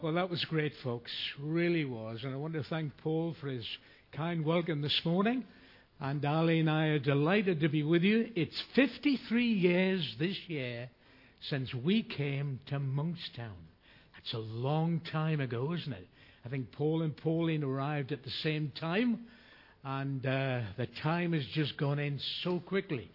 Well, that was great, folks. Really was. And I want to thank Paul for his kind welcome this morning. And Ali and I are delighted to be with you. It's 53 years this year since we came to Monkstown. That's a long time ago, isn't it? I think Paul and Pauline arrived at the same time. And the time has just gone in so quickly.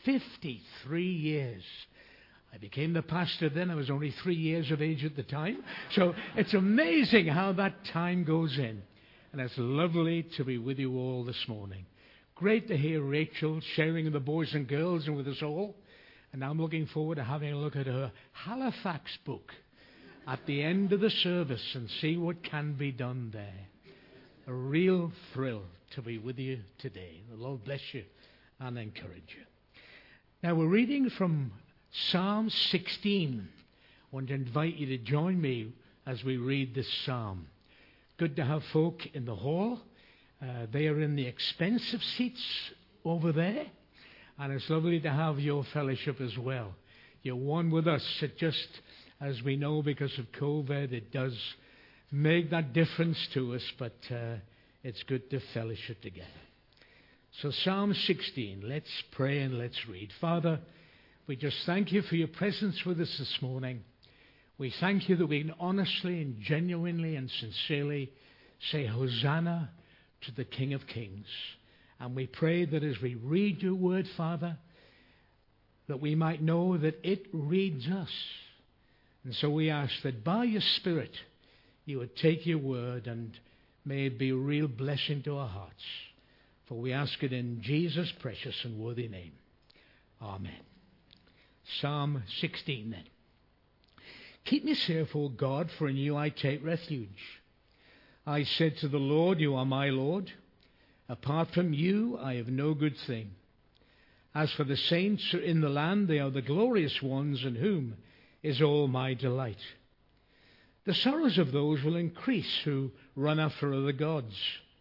53 years. I became the pastor then. I was only 3 years of age at the time. So it's amazing how that time goes in. And it's lovely to be with you all this morning. Great to hear Rachel sharing with the boys and girls and with us all. And I'm looking forward to having a look at her Halifax book at the end of the service and see what can be done there. A real thrill to be with you today. The Lord bless you and encourage you. Now we're reading from Psalm 16. I want to invite you to join me as we read this psalm. Good to have folk in the hall. They are in the expensive seats over there. And it's lovely to have your fellowship as well. You're one with us. It just, as we know, because of COVID, it does make that difference to us. But it's good to fellowship together. So Psalm 16, let's pray and let's read. Father, we just thank you for your presence with us this morning. We thank you that we can honestly and genuinely and sincerely say Hosanna to the King of Kings. And we pray that as we read your word, Father, that we might know that it reads us. And so we ask that by your Spirit you would take your word and may it be a real blessing to our hearts. For we ask it in Jesus' precious and worthy name. Amen. Psalm 16 then. Keep me safe, O God, for in you I take refuge. I said to the Lord, you are my Lord. Apart from you, I have no good thing. As for the saints in the land, they are the glorious ones in whom is all my delight. The sorrows of those will increase who run after other gods.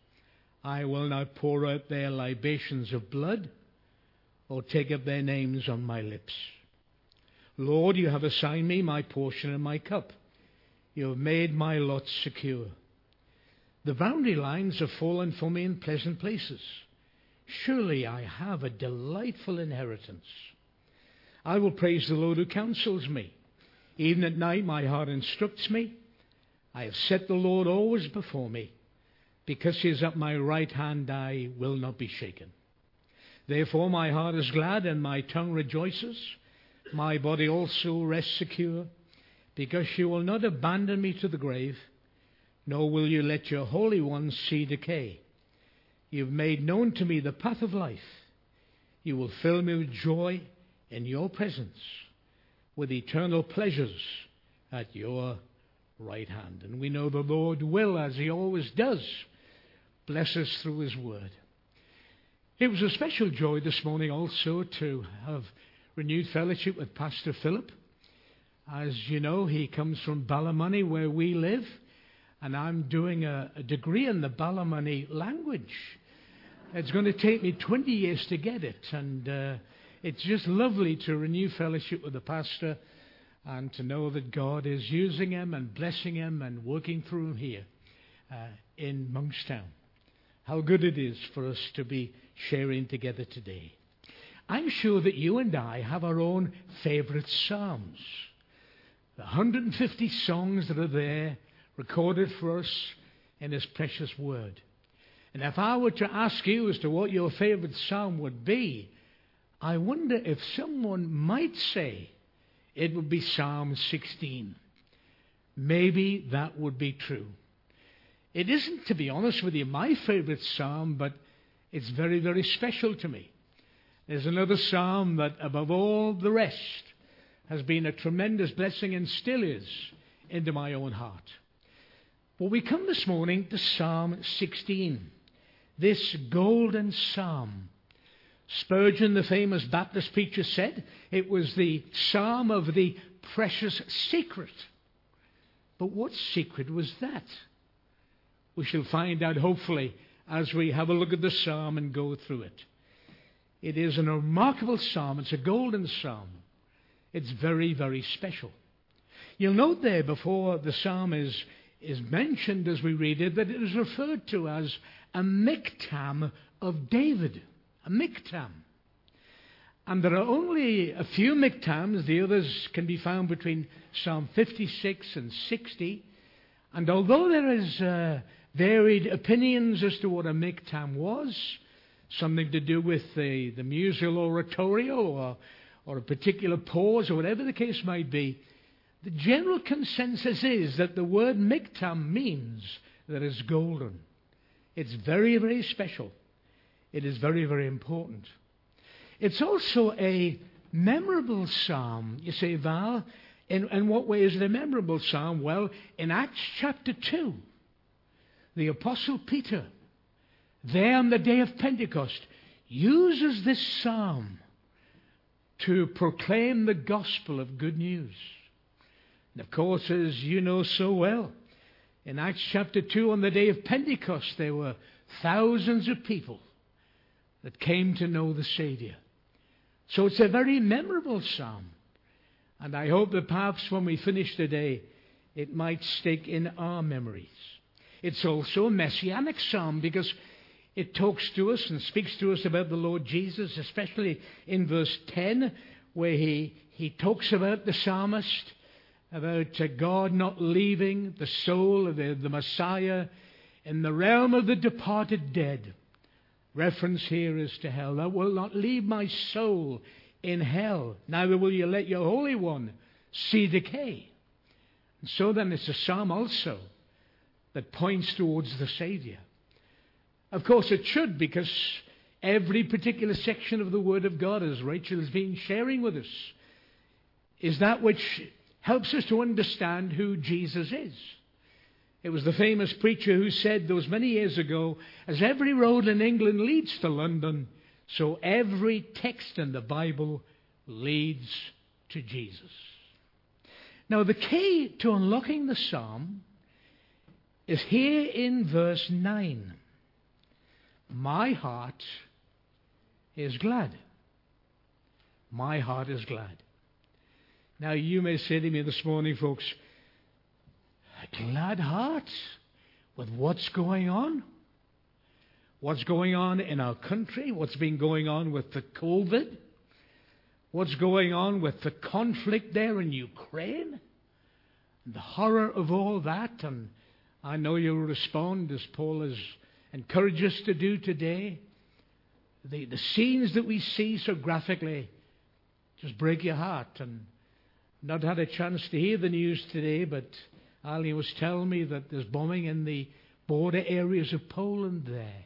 I will not pour out their libations of blood or take up their names on my lips. Lord, you have assigned me my portion and my cup. You have made my lot secure. The boundary lines have fallen for me in pleasant places. Surely I have a delightful inheritance. I will praise the Lord who counsels me. Even at night my heart instructs me. I have set the Lord always before me. Because he is at my right hand, I will not be shaken. Therefore my heart is glad and my tongue rejoices. My body also rests secure, because you will not abandon me to the grave, nor will you let your Holy One see decay. You have made known to me the path of life. You will fill me with joy in your presence, with eternal pleasures at your right hand. And we know the Lord will, as he always does, bless us through his word. It was a special joy this morning also to have renewed fellowship with Pastor Philip. As you know, he comes from Ballymoney, where we live, and I'm doing a degree in the Ballymoney language. It's going to take me 20 years to get it, and it's just lovely to renew fellowship with the pastor and to know that God is using him and blessing him and working through him here in Monkstown. How good it is for us to be sharing together today. I'm sure that you and I have our own favourite psalms. The 150 songs that are there recorded for us in his precious word. And if I were to ask you as to what your favourite psalm would be, I wonder if someone might say it would be Psalm 16. Maybe that would be true. It isn't, to be honest with you, my favourite psalm, but it's very, very special to me. There's another psalm that, above all the rest, has been a tremendous blessing and still is into my own heart. But we come this morning to Psalm 16, this golden psalm. Spurgeon, the famous Baptist preacher, said it was the psalm of the precious secret. But what secret was that? We shall find out, hopefully, as we have a look at the psalm and go through it. It is a remarkable psalm. It's a golden psalm. It's very, very special. You'll note there before the psalm is mentioned as we read it, that it is referred to as a miktam of David. A miktam. And there are only a few miktams. The others can be found between Psalm 56 and 60. And although there is varied opinions as to what a miktam was, something to do with the musical oratorio or a particular pause or whatever the case might be, the general consensus is that the word miktam means that it's golden. It's very, very special. It is very, very important. It's also a memorable psalm. You say, Val, in what way is it a memorable psalm? Well, in Acts chapter 2, the Apostle Peter, there on the day of Pentecost, uses this psalm to proclaim the gospel of good news. And of course, as you know so well, in Acts chapter 2, on the day of Pentecost, there were thousands of people that came to know the Savior. So it's a very memorable psalm. And I hope that perhaps when we finish today, it might stick in our memories. It's also a messianic psalm because it talks to us and speaks to us about the Lord Jesus, especially in verse 10, where he talks about the psalmist, about God not leaving the soul of the Messiah in the realm of the departed dead. Reference here is to hell. Thou wilt not leave my soul in hell, neither will you let your Holy One see decay. And so then it's a psalm also that points towards the Savior. Of course it should, because every particular section of the Word of God, as Rachel has been sharing with us, is that which helps us to understand who Jesus is. It was the famous preacher who said those many years ago, as every road in England leads to London, so every text in the Bible leads to Jesus. Now the key to unlocking the psalm is here in verse 9. My heart is glad. My heart is glad. Now you may say to me this morning, folks, a glad heart with what's going on? What's going on in our country? What's been going on with the COVID? What's going on with the conflict there in Ukraine? And the horror of all that. And I know you'll respond as Paul has encouraged us to do today. The scenes that we see so graphically just break your heart. And not had a chance to hear the news today, but Ali was telling me that there's bombing in the border areas of Poland there.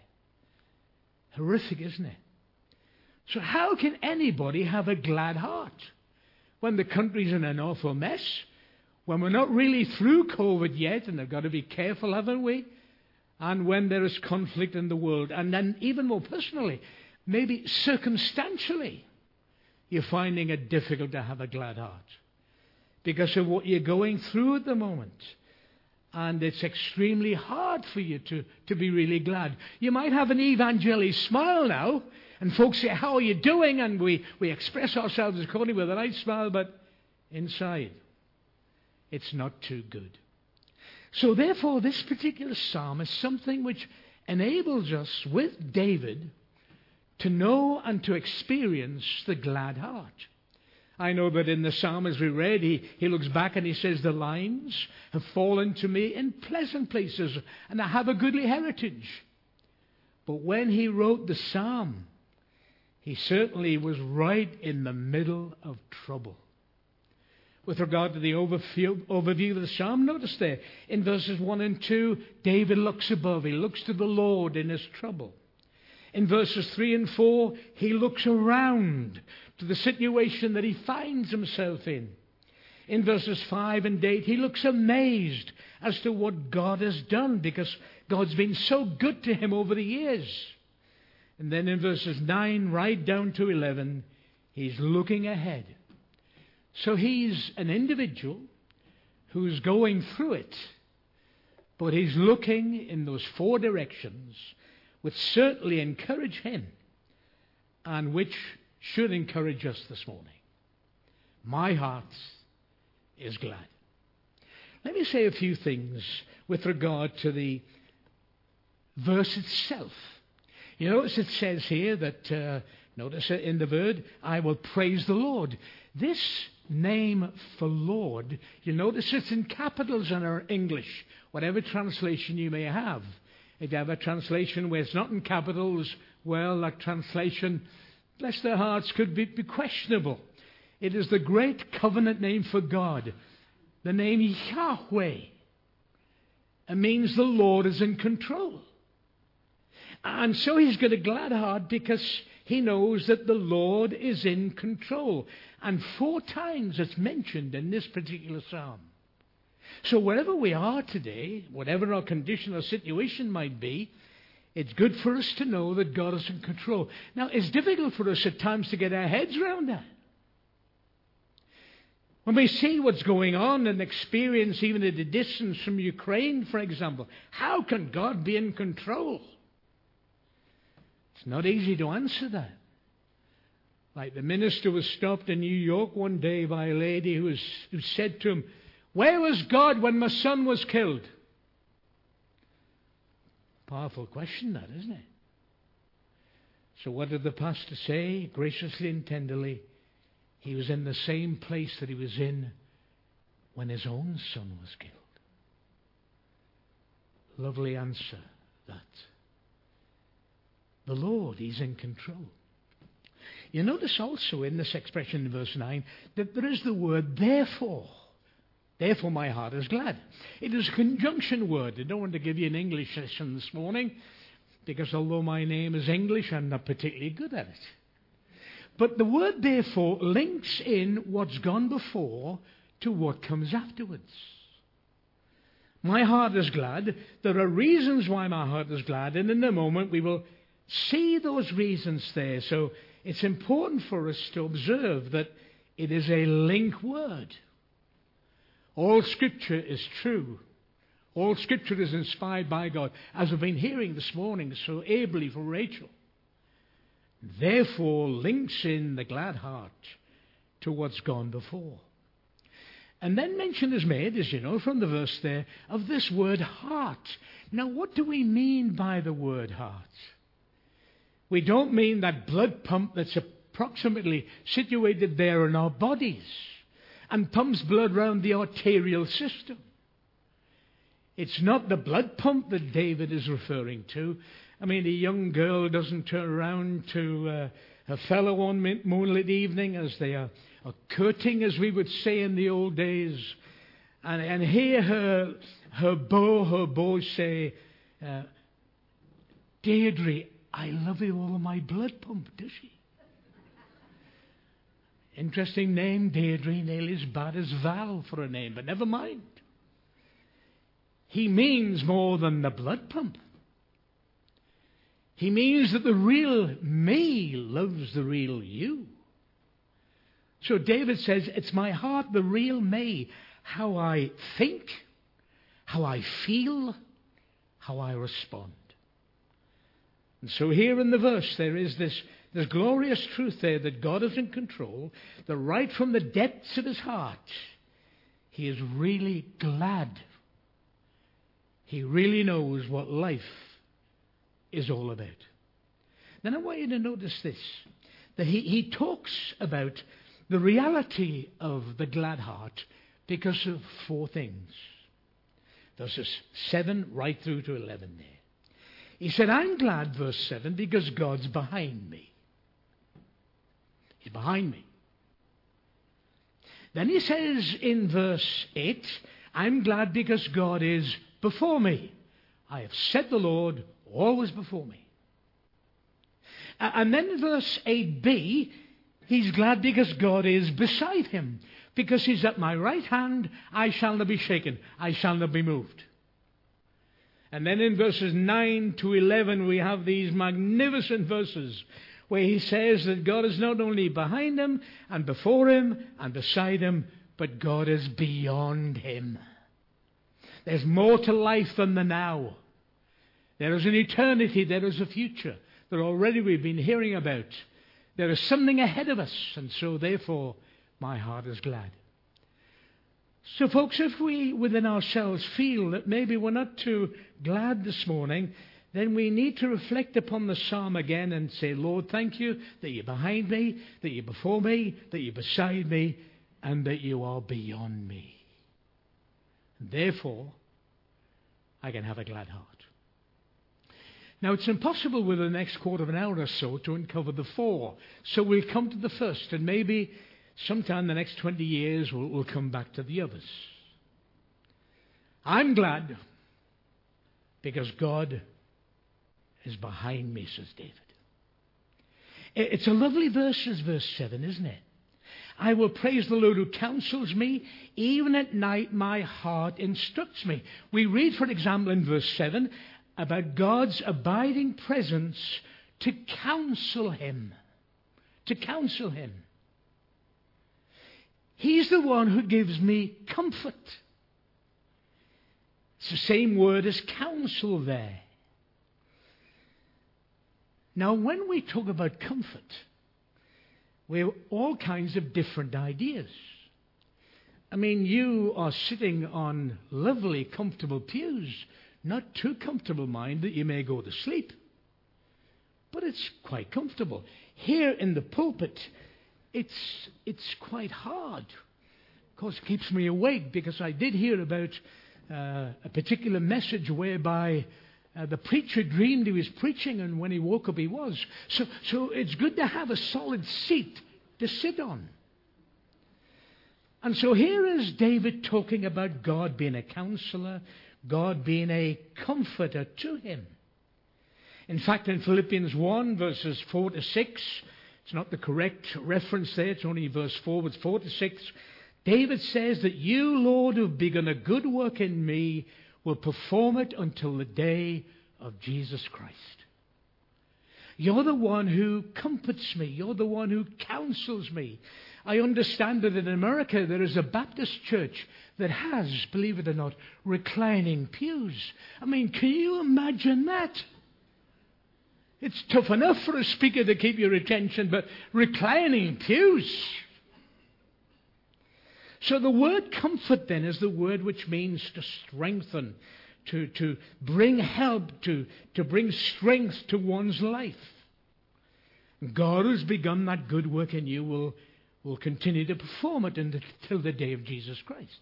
Horrific, isn't it? So how can anybody have a glad heart when the country's in an awful mess, when we're not really through COVID yet, and they've got to be careful, haven't we? And when there is conflict in the world, and then even more personally, maybe circumstantially, you're finding it difficult to have a glad heart because of what you're going through at the moment. And it's extremely hard for you to be really glad. You might have an evangelical smile now, and folks say, how are you doing? And we express ourselves accordingly with a nice smile, but inside, it's not too good. So therefore, this particular psalm is something which enables us, with David, to know and to experience the glad heart. I know that in the psalm, as we read, he looks back and he says, the lines have fallen to me in pleasant places, and I have a goodly heritage. But when he wrote the psalm, he certainly was right in the middle of trouble. With regard to the overview of the psalm, notice there, in verses 1 and 2, David looks above. He looks to the Lord in his trouble. In verses 3 and 4, he looks around to the situation that he finds himself in. In verses 5 and 8, he looks amazed as to what God has done, because God's been so good to him over the years. And then in verses 9 right down to 11, he's looking ahead. So he's an individual who's going through it, but he's looking in those four directions, which certainly encourage him and which should encourage us this morning. My heart is glad. Let me say a few things with regard to the verse itself. You notice it says here that, notice it in the word, I will praise the Lord. This name for Lord, you notice it's in capitals in our English, whatever translation you may have. If you have a translation where it's not in capitals, well, that translation, bless their hearts, could be questionable. It is the great covenant name for God, the name Yahweh. It means the Lord is in control. And so he's got a glad heart because he knows that the Lord is in control. And 4 times it's mentioned in this particular psalm. So wherever we are today, whatever our condition or situation might be, it's good for us to know that God is in control. Now, it's difficult for us at times to get our heads around that. When we see what's going on and experience even at a distance from Ukraine, for example, how can God be in control? It's not easy to answer that. Like the minister was stopped in New York one day by a lady who said to him, "Where was God when my son was killed?" Powerful question that, isn't it? So what did the pastor say? Graciously and tenderly, he was in the same place that he was in when his own son was killed. Lovely answer, that. The Lord, He's in control. You notice also in this expression in verse 9 that there is the word therefore. Therefore my heart is glad. It is a conjunction word. I don't want to give you an English lesson this morning because although my name is English, I'm not particularly good at it. But the word therefore links in what's gone before to what comes afterwards. My heart is glad. There are reasons why my heart is glad, and in a moment we will see those reasons there. So it's important for us to observe that it is a link word. All Scripture is true. All Scripture is inspired by God, as we've been hearing this morning so ably from Rachel. Therefore links in the glad heart to what's gone before. And then mention is made, as you know from the verse there, of this word heart. Now what do we mean by the word heart? We don't mean that blood pump that's approximately situated there in our bodies and pumps blood around the arterial system. It's not the blood pump that David is referring to. I mean, a young girl doesn't turn around to a fellow one moonlit evening as they are courting, as we would say in the old days, and hear her beau say, "Deirdre, I love you all of my blood pump," does she? Interesting name, Deirdre, nearly as bad as Val for a name, but never mind. He means more than the blood pump. He means that the real me loves the real you. So David says, it's my heart, the real me, how I think, how I feel, how I respond. And so here in the verse there is this glorious truth there that God is in control, that right from the depths of his heart, he is really glad. He really knows what life is all about. Then I want you to notice this, that he talks about the reality of the glad heart because of 4 things. Verses 7 right through to 11 there. He said, I'm glad, verse 7, because God's behind me. He's behind me. Then he says in verse 8, I'm glad because God is before me. I have set the Lord always before me. And then in verse 8b, he's glad because God is beside him. Because he's at my right hand, I shall not be shaken. I shall not be moved. And then in verses 9 to 11, we have these magnificent verses where he says that God is not only behind him and before him and beside him, but God is beyond him. There's more to life than the now. There is an eternity. There is a future that already we've been hearing about. There is something ahead of us, and so therefore my heart is glad. So, folks, if we within ourselves feel that maybe we're not too glad this morning, then we need to reflect upon the psalm again and say, Lord, thank you that you're behind me, that you're before me, that you're beside me, and that you are beyond me. And therefore, I can have a glad heart. Now, it's impossible with the next quarter of an hour or so to uncover the four. So we'll come to the first, and maybe sometime in the next 20 years we'll come back to the others. I'm glad because God is behind me, says David. It's a lovely verse, verse 7, isn't it? I will praise the Lord who counsels me. Even at night my heart instructs me. We read, for example, in verse 7 about God's abiding presence to counsel him. To counsel him. He's the one who gives me comfort. It's the same word as counsel there. Now, when we talk about comfort, we have all kinds of different ideas. I mean, you are sitting on lovely, comfortable pews. Not too comfortable, mind, that you may go to sleep. But it's quite comfortable. Here in the pulpit, it's quite hard. Of course, it keeps me awake because I did hear about a particular message whereby the preacher dreamed he was preaching, and when he woke up, he was. So it's good to have a solid seat to sit on. And so here is David talking about God being a counselor, God being a comforter to him. In fact, in Philippians 1, verses 4 to 6, it's not the correct reference there, it's only verse 4, but 4 to 6, David says that you, Lord, who have begun a good work in me, will perform it until the day of Jesus Christ. You're the one who comforts me. You're the one who counsels me. I understand that in America there is a Baptist church that has, believe it or not, reclining pews. I mean, can you imagine that? It's tough enough for a speaker to keep your attention, but reclining pews. So the word comfort then is the word which means to strengthen, to bring help, to bring strength to one's life. God who's begun that good work in you will continue to perform it until the day of Jesus Christ.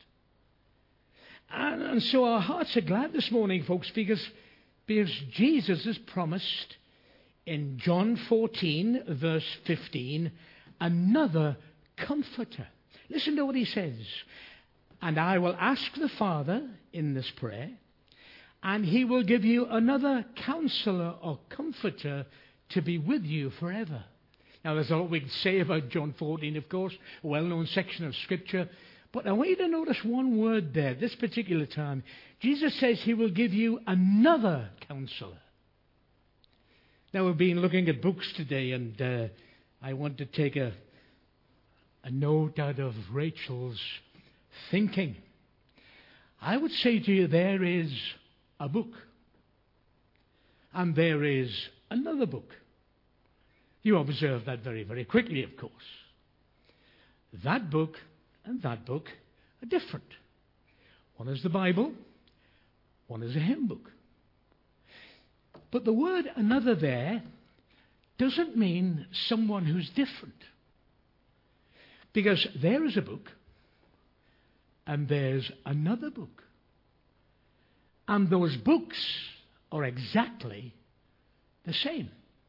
And so our hearts are glad this morning, folks, because Jesus has promised in John 14, verse 15, another comforter. Listen to what he says. And I will ask the Father in this prayer, and he will give you another counselor or comforter to be with you forever. Now, there's a lot we can say about John 14, of course, a well-known section of Scripture. But I want you to notice one word there, this particular time. Jesus says he will give you another counselor. Now, we've been looking at books today, and I want to take a note out of Rachel's thinking. I would say to you, there is a book, and there is another book. You observe that very, very quickly, of course. That book and that book are different. One is the Bible, one is a hymn book. But the word another there doesn't mean someone who's different. Because there is a book, and there's another book. And those books are exactly the same.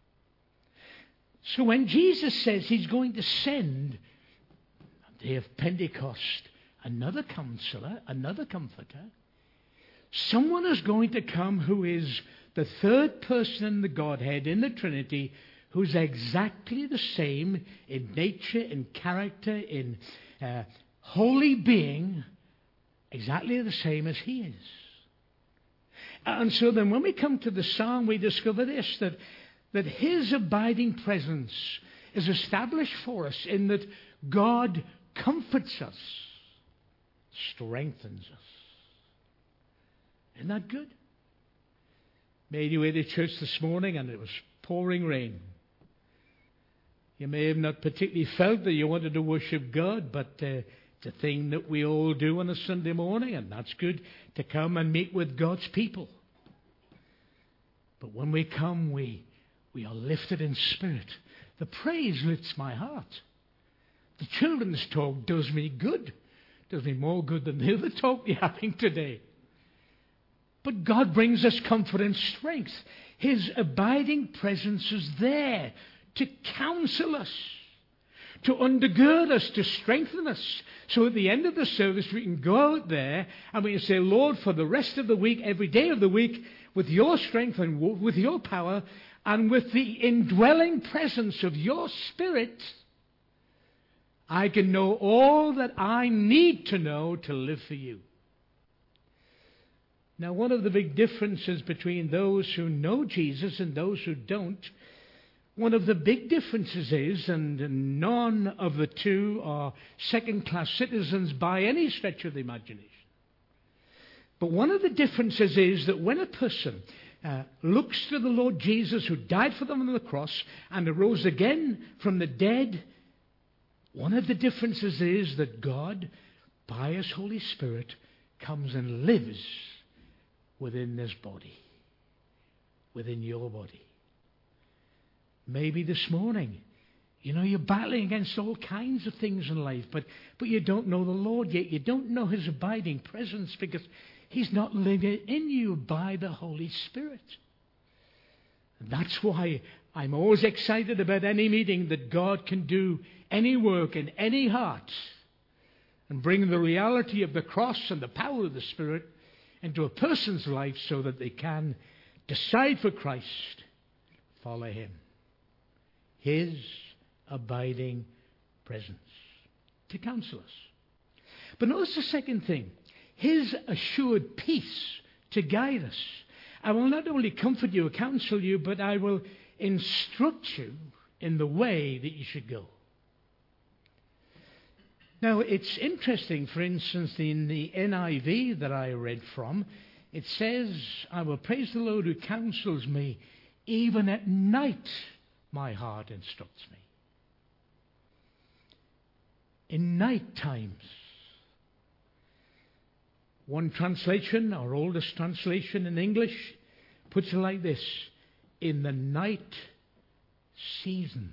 So when Jesus says he's going to send, on the day of Pentecost, another counselor, another comforter, someone is going to come who is the third person in the Godhead, in the Trinity, who's exactly the same in nature, in character, in holy being, exactly the same as he is. And so then when we come to the psalm, we discover this, that his abiding presence is established for us in that God comforts us, strengthens us. Isn't that good? Made your way to church this morning and it was pouring rain. You may have not particularly felt that you wanted to worship God, but It's a thing that we all do on a Sunday morning, and that's good, to come and meet with God's people. But when we come, we are lifted in spirit. The praise lifts my heart. The children's talk does me good. Does me more good than the other talk we're having today. But God brings us comfort and strength. His abiding presence is there to counsel us, to undergird us, to strengthen us. So at the end of the service, we can go out there and we can say, Lord, for the rest of the week, every day of the week, with your strength and with your power and with the indwelling presence of your Spirit, I can know all that I need to know to live for you. Now, one of the big differences between those who know Jesus and those who don't, one of the big differences is, and none of the two are second-class citizens by any stretch of the imagination, but one of the differences is that when a person looks to the Lord Jesus, who died for them on the cross and arose again from the dead, one of the differences is that God, by His Holy Spirit, comes and lives within this body, within your body. Maybe this morning, you're battling against all kinds of things in life, but you don't know the Lord yet. You don't know His abiding presence because He's not living in you by the Holy Spirit. And that's why I'm always excited about any meeting that God can do any work in any heart and bring the reality of the cross and the power of the Spirit into a person's life so that they can decide for Christ, follow Him. His abiding presence to counsel us. But notice the second thing, His assured peace to guide us. I will not only comfort you or counsel you, but I will instruct you in the way that you should go. Now, it's interesting, for instance, in the NIV that I read from, it says, I will praise the Lord who counsels me. Even at night, my heart instructs me. In night times. One translation, our oldest translation in English, puts it like this: in the night seasons.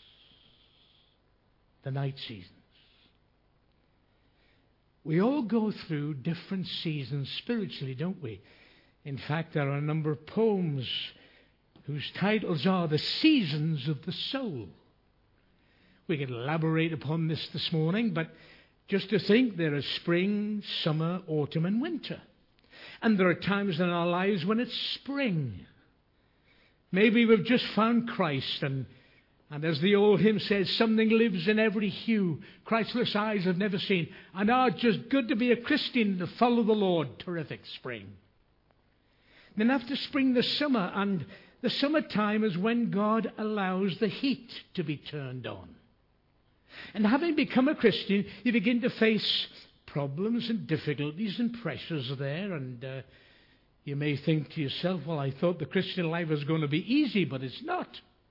The night seasons. We all go through different seasons spiritually, don't we? In fact, there are a number of poems whose titles are The Seasons of the Soul. We can elaborate upon this morning, but just to think there is spring, summer, autumn, and winter. And there are times in our lives when it's spring. Maybe we've just found Christ, and as the old hymn says, something lives in every hue Christless eyes have never seen. And just good to be a Christian, to follow the Lord. Terrific spring. Then after spring, the summer, and the summertime is when God allows the heat to be turned on. And having become a Christian, you begin to face problems and difficulties and pressures there. And you may think to yourself, well, I thought the Christian life was going to be easy, but it's not.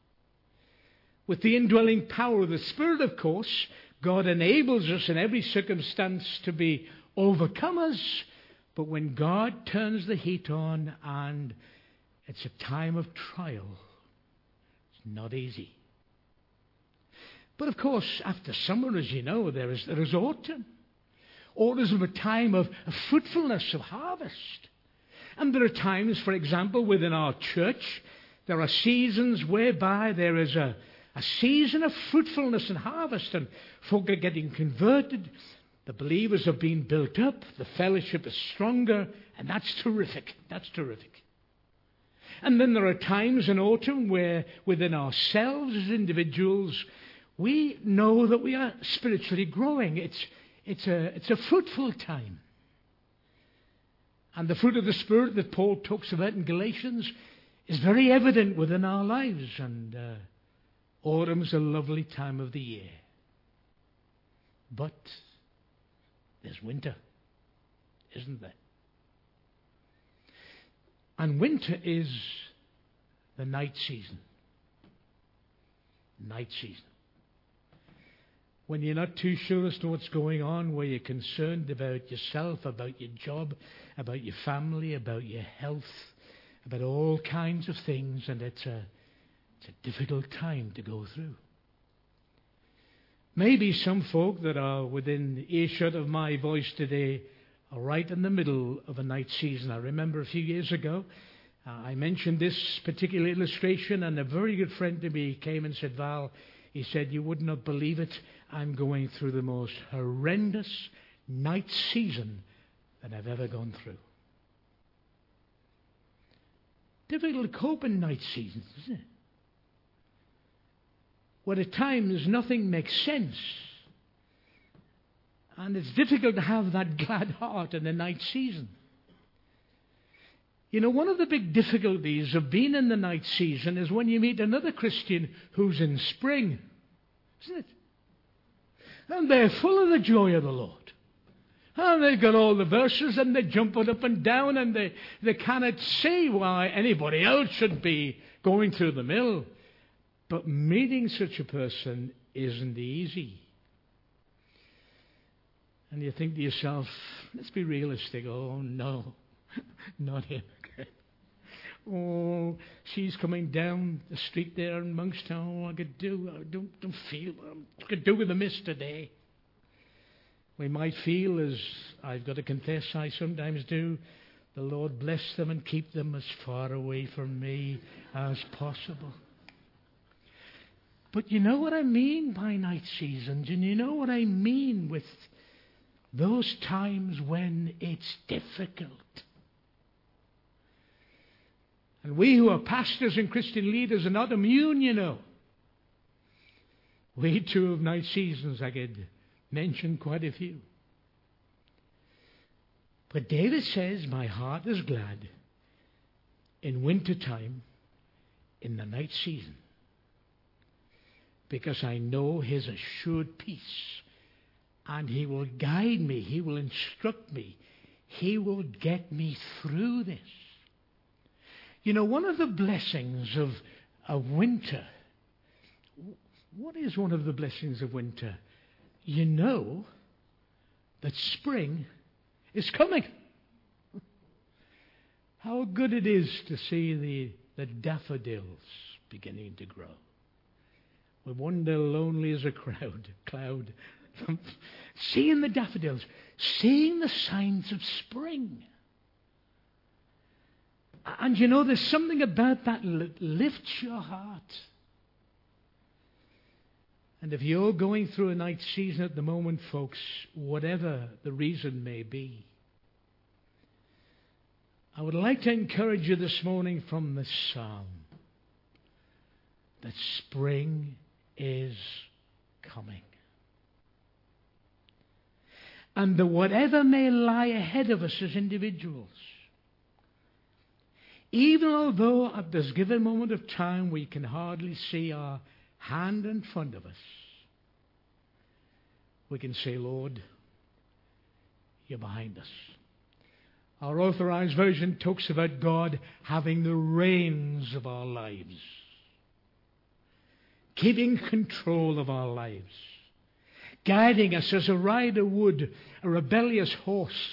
With the indwelling power of the Spirit, of course, God enables us in every circumstance to be overcomers. But when God turns the heat on and it's a time of trial, it's not easy. But of course, after summer, as you know, there is autumn. Autumn is a time of fruitfulness, of harvest. And there are times, for example, within our church, there are seasons whereby there is a season of fruitfulness and harvest, and folk are getting converted. The believers are being built up. The fellowship is stronger, and that's terrific. That's terrific. And then there are times in autumn where within ourselves as individuals, we know that we are spiritually growing. It's a fruitful time. And the fruit of the Spirit that Paul talks about in Galatians is very evident within our lives. And autumn's a lovely time of the year. But there's winter, isn't there? And winter is the night season. Night season. when you're not too sure as to what's going on, where you're concerned about yourself, about your job, about your family, about your health, about all kinds of things, and it's a difficult time to go through. Maybe some folk that are within earshot of my voice today are right in the middle of a night season. I remember a few years ago, I mentioned this particular illustration, and a very good friend to me came and said, Val, he said, you would not believe it, I'm going through the most horrendous night season that I've ever gone through. Difficult to cope in night seasons, isn't it? Where at times nothing makes sense. And it's difficult to have that glad heart in the night season. You know, one of the big difficulties of being in the night season is when you meet another Christian who's in spring, isn't it? And they're full of the joy of the Lord. And they've got all the verses and they're jumping up and down, and they cannot see why anybody else should be going through the mill. But meeting such a person isn't easy. And you think to yourself, let's be realistic. Oh, no, not him. Oh, she's coming down the street there in Monkstown. I don't feel I could do with a miss today. We might feel, as I've got to confess I sometimes do, the Lord bless them and keep them as far away from me as possible. But you know what I mean by night seasons, and you know what I mean with those times when it's difficult. And we who are pastors and Christian leaders are not immune, you know. We too have night seasons. I could mention quite a few. But David says, my heart is glad in winter time, in the night season, because I know his assured peace, and he will guide me, he will instruct me, he will get me through this. You know, one of the blessings of winter, what is one of the blessings of winter? You know that spring is coming. How good it is to see the daffodils beginning to grow. We wander lonely as a cloud, seeing the daffodils, seeing the signs of spring. And you know, there's something about that lifts your heart. And if you're going through a night season at the moment, folks, whatever the reason may be, I would like to encourage you this morning from this psalm that spring is coming. And that whatever may lie ahead of us as individuals, even although at this given moment of time we can hardly see our hand in front of us, we can say, Lord, you're behind us. Our Authorized Version talks about God having the reins of our lives, keeping control of our lives, guiding us as a rider would a rebellious horse,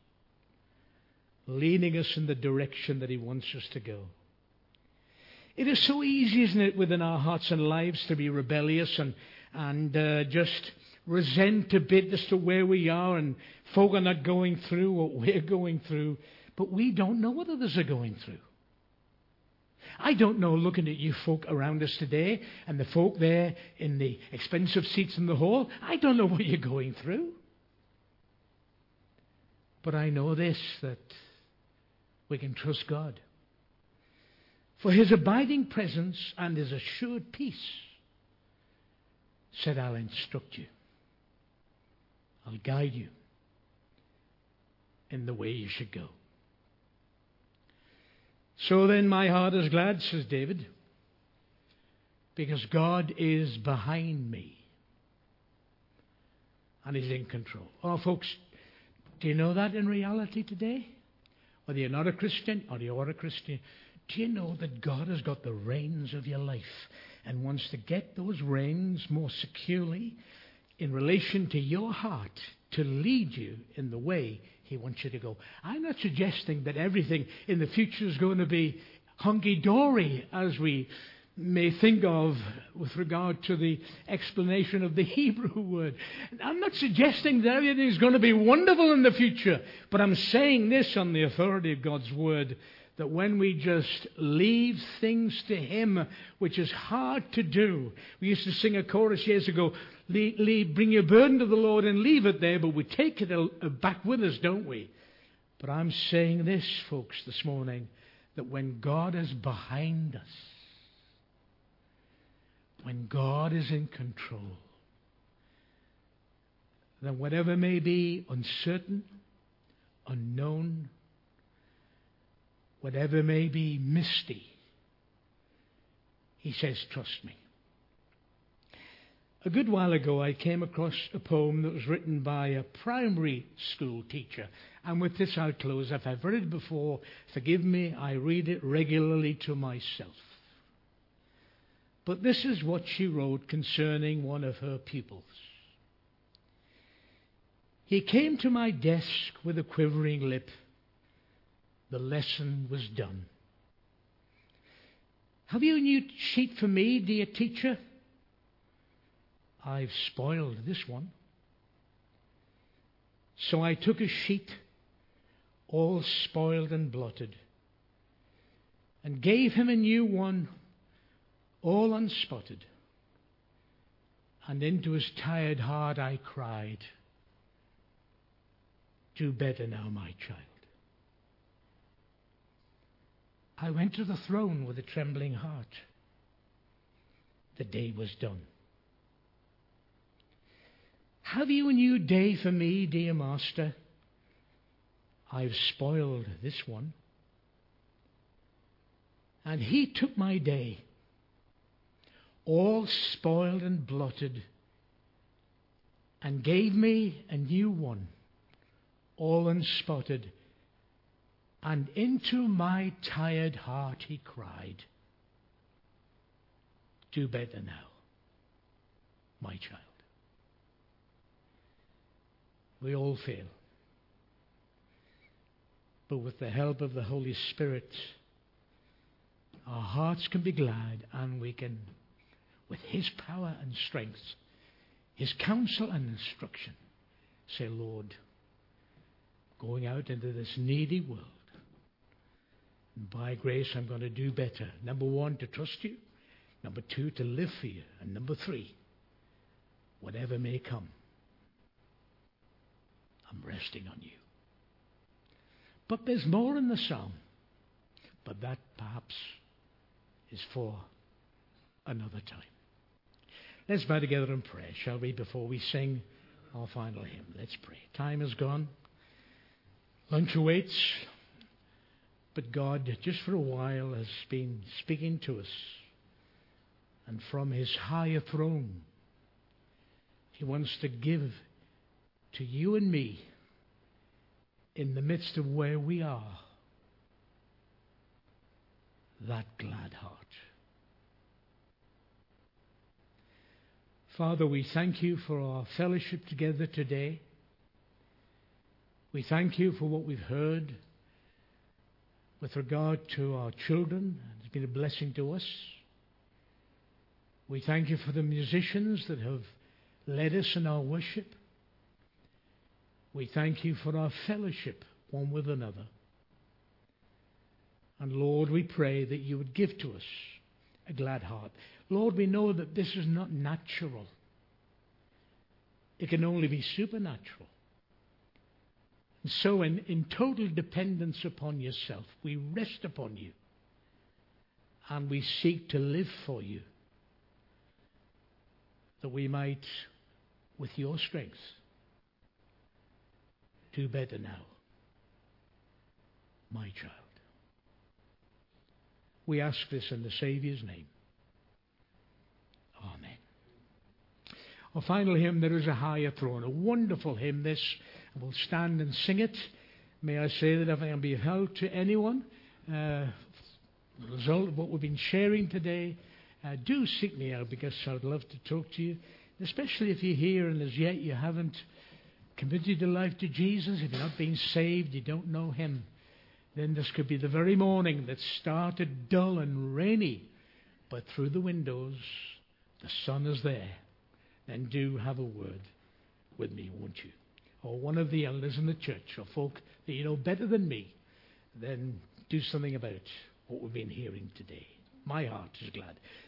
leading us in the direction that he wants us to go. It is so easy, isn't it, within our hearts and lives to be rebellious and just resent a bit as to where we are, and folk are not going through what we're going through, but we don't know what others are going through. I don't know, looking at you folk around us today and the folk there in the expensive seats in the hall, I don't know what you're going through. But I know this, that we can trust God. For his abiding presence and his assured peace said, I'll instruct you. I'll guide you in the way you should go. So then my heart is glad, says David, because God is behind me and he's in control. Oh, folks, do you know that in reality today? Whether you're not a Christian or you are a Christian, do you know that God has got the reins of your life and wants to get those reins more securely in relation to your heart to lead you in the way He wants you to go. I'm not suggesting that everything in the future is going to be hunky-dory as we may think of with regard to the explanation of the Hebrew word. I'm not suggesting that everything is going to be wonderful in the future, but I'm saying this on the authority of God's word, that when we just leave things to Him, which is hard to do. We used to sing a chorus years ago, bring your burden to the Lord and leave it there, but we take it back with us, don't we? But I'm saying this, folks, this morning, that when God is behind us, when God is in control, then whatever may be uncertain, unknown, whatever may be misty, He says, trust me. A good while ago, I came across a poem that was written by a primary school teacher. And with this, I'll close. If I've read it before, forgive me, I read it regularly to myself. But this is what she wrote concerning one of her pupils. He came to my desk with a quivering lip. The lesson was done. Have you a new sheet for me, dear teacher? I've spoiled this one. So I took a sheet, all spoiled and blotted, and gave him a new one, all unspotted. And into his tired heart I cried, do better now, my child. I went to the throne with a trembling heart. The day was done. Have you a new day for me, dear master? I've spoiled this one. And he took my day, all spoiled and blotted, and gave me a new one, all unspotted. And into my tired heart he cried, do better now, my child. We all fail. But with the help of the Holy Spirit, our hearts can be glad, and we can, with His power and strength, His counsel and instruction, say, Lord, going out into this needy world, and by grace I'm going to do better. Number one, to trust you. Number two, to live for you. And number three, whatever may come, I'm resting on you. But there's more in the psalm. But that perhaps is for another time. Let's bow together in prayer, shall we, before we sing our final hymn. Let's pray. Time is gone. Lunch awaits. But God, just for a while, has been speaking to us. And from His higher throne, He wants to give to you and me, in the midst of where we are, that glad heart. Father, we thank you for our fellowship together today. We thank you for what we've heard with regard to our children. It's been a blessing to us. We thank you for the musicians that have led us in our worship. We thank you for our fellowship one with another. And Lord, we pray that you would give to us a glad heart. Lord, we know that this is not natural. It can only be supernatural. And so in total dependence upon yourself, we rest upon you. And we seek to live for you, that we might, with your strength, do better now, my child. We ask this in the Saviour's name. Amen. Our final hymn, There Is a Higher Throne. A wonderful hymn this. We'll stand and sing it. May I say that if I can be of help to anyone, the result of what we've been sharing today, do seek me out, because I'd love to talk to you. especially if you're here and as yet you haven't committed your life to Jesus, if you're not being saved, you don't know him, then this could be the very morning that started dull and rainy, but through the windows the sun is there. Then do have a word with me, won't you? Or one of the elders in the church, or folk that you know better than me, then do something about what we've been hearing today. My heart is glad.